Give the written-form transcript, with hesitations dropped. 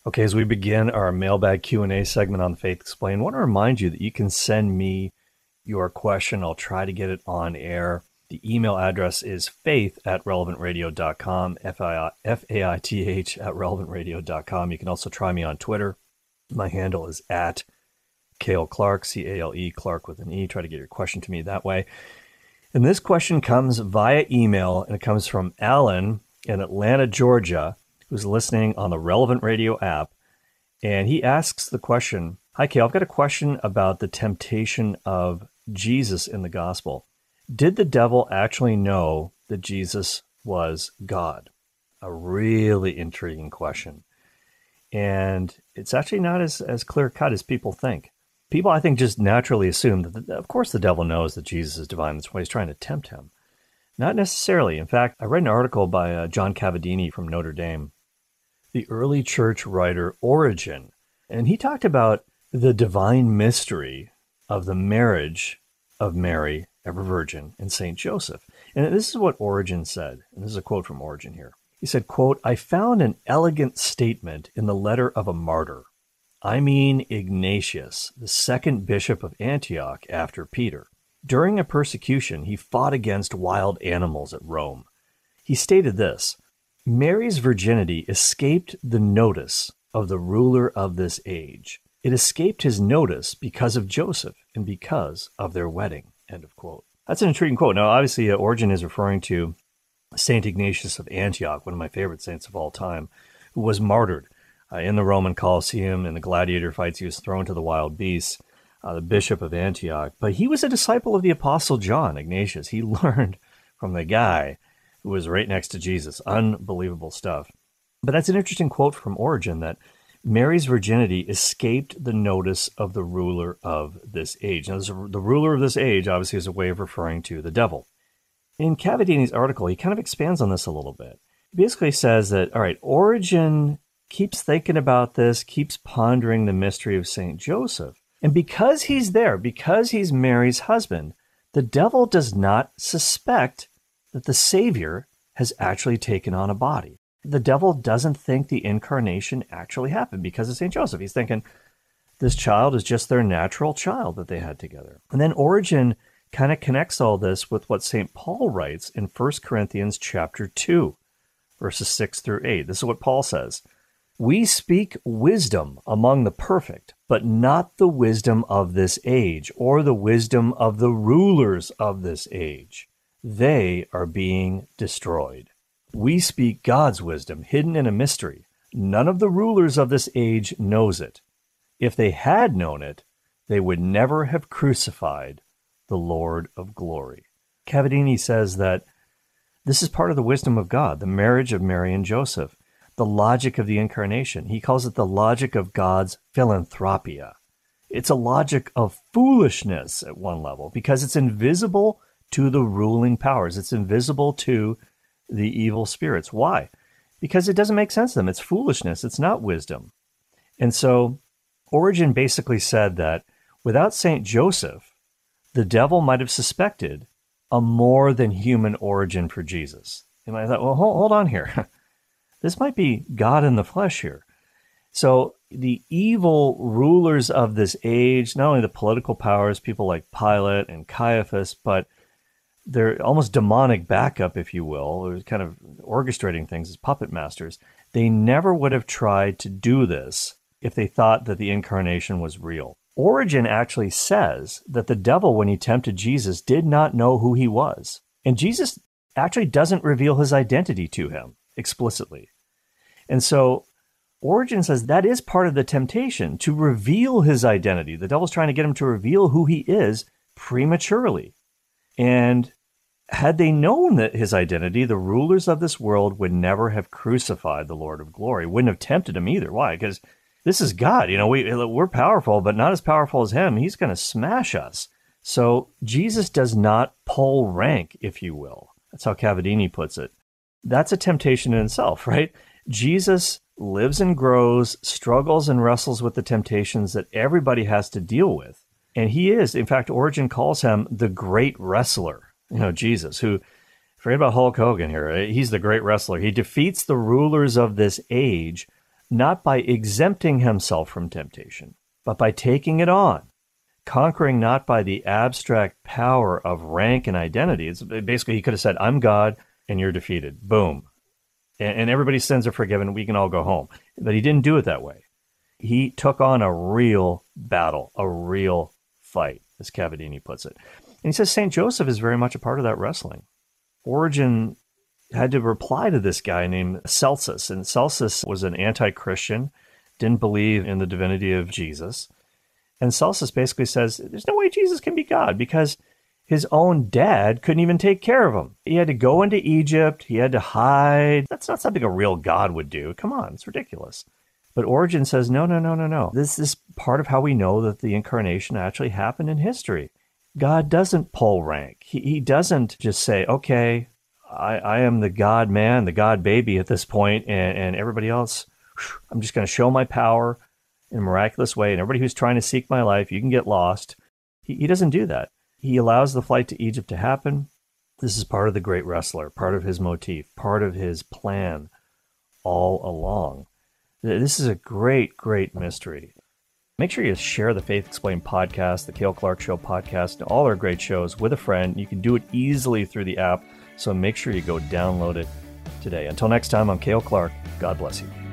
Okay, as we begin our mailbag Q&A segment on Faith Explained, I want to remind you that you can send me your question. I'll try to get it on air. The email address is faith@relevantradio.com, Faith at relevantradio.com. You can also try me on Twitter. My handle is at Cale Clark, C-A-L-E, Clark with an E. Try to get your question to me that way. And this question comes via email, and it comes from Alan in Atlanta, Georgia, who's listening on the Relevant Radio app. And he asks the question, "Hi, Cale, I've got a question about the temptation of Jesus in the gospel. Did the devil actually know that Jesus was God?" A really intriguing question. And it's actually not as clear-cut as people think. People, I think, just naturally assume that, of course, the devil knows that Jesus is divine. That's why he's trying to tempt him. Not necessarily. In fact, I read an article by John Cavadini from Notre Dame, the early church writer Origen, and he talked about the divine mystery of the marriage of Mary, ever virgin, and St. Joseph. And this is what Origen said, and this is a quote from Origen here. He said, quote, "I found an elegant statement in the letter of a martyr. I mean Ignatius, the second bishop of Antioch after Peter. During a persecution, he fought against wild animals at Rome. He stated this: Mary's virginity escaped the notice of the ruler of this age. It escaped his notice because of Joseph and because of their wedding." End of quote. That's an intriguing quote. Now, obviously, Origen is referring to St. Ignatius of Antioch, one of my favorite saints of all time, who was martyred in the Roman Colosseum. In the gladiator fights, he was thrown to the wild beasts, the bishop of Antioch. But he was a disciple of the Apostle John, Ignatius. He learned from the guy who was right next to Jesus. Unbelievable stuff. But that's an interesting quote from Origen, that Mary's virginity escaped the notice of the ruler of this age. Now, the ruler of this age, obviously, is a way of referring to the devil. In Cavadini's article, he kind of expands on this a little bit. He basically says that, all right, Origen keeps thinking about this, keeps pondering the mystery of St. Joseph. And because he's there, because he's Mary's husband, the devil does not suspect that the Savior has actually taken on a body. The devil doesn't think the incarnation actually happened because of St. Joseph. He's thinking this child is just their natural child that they had together. And then Origen kind of connects all this with what St. Paul writes in 1 Corinthians chapter 2, verses 6 through 8. This is what Paul says: "We speak wisdom among the perfect, but not the wisdom of this age, or the wisdom of the rulers of this age. They are being destroyed. We speak God's wisdom, hidden in a mystery. None of the rulers of this age knows it. If they had known it, they would never have crucified the Lord of glory." Cavadini says that this is part of the wisdom of God, the marriage of Mary and Joseph, the logic of the incarnation. He calls it the logic of God's philanthropia. It's a logic of foolishness at one level because it's invisible to the ruling powers. It's invisible to the evil spirits. Why? Because it doesn't make sense to them. It's foolishness. It's not wisdom. And so Origen basically said that without St. Joseph, the devil might have suspected a more than human origin for Jesus. And I thought, well, hold on here. This might be God in the flesh here. So the evil rulers of this age, not only the political powers, people like Pilate and Caiaphas, but they're almost demonic backup, if you will, or kind of orchestrating things as puppet masters. They never would have tried to do this if they thought that the incarnation was real. Origen actually says that the devil, when he tempted Jesus, did not know who he was. And Jesus actually doesn't reveal his identity to him explicitly. And so Origen says that is part of the temptation, to reveal his identity. The devil's trying to get him to reveal who he is prematurely. And had they known that his identity, the rulers of this world would never have crucified the Lord of glory, wouldn't have tempted him either. Why? Because this is God. We're powerful, but not as powerful as him. He's going to smash us. So Jesus does not pull rank, if you will. That's how Cavadini puts it. That's a temptation in itself, right? Jesus lives and grows, struggles and wrestles with the temptations that everybody has to deal with. And he is, in fact, Origen calls him the great wrestler, Jesus, who, forget about Hulk Hogan here, right? He's the great wrestler. He defeats the rulers of this age not by exempting himself from temptation, but by taking it on. Conquering not by the abstract power of rank and identity. It's basically, he could have said, I'm God and you're defeated. Boom. And everybody's sins are forgiven. We can all go home. But he didn't do it that way. He took on a real battle, a real fight, as Cavadini puts it. And he says St. Joseph is very much a part of that wrestling. Origen had to reply to this guy named Celsus. And Celsus was an anti-Christian, didn't believe in the divinity of Jesus. And Celsus basically says, there's no way Jesus can be God because his own dad couldn't even take care of him. He had to go into Egypt. He had to hide. That's not something a real God would do. Come on, it's ridiculous. But Origen says, no. This is part of how we know that the incarnation actually happened in history. God doesn't pull rank. He doesn't just say, okay, I am the God man, the God baby at this point, and everybody else, I'm just going to show my power in a miraculous way, and everybody who's trying to seek my life, you can get lost. He doesn't do that. He allows the flight to Egypt to happen. This is part of the great wrestler, part of his motif, part of his plan all along. This is a great, great mystery. Make sure you share the Faith Explained podcast, the Cale Clark Show podcast, and all our great shows with a friend. You can do it easily through the app, so make sure you go download it today. Until next time, I'm Cale Clark. God bless you.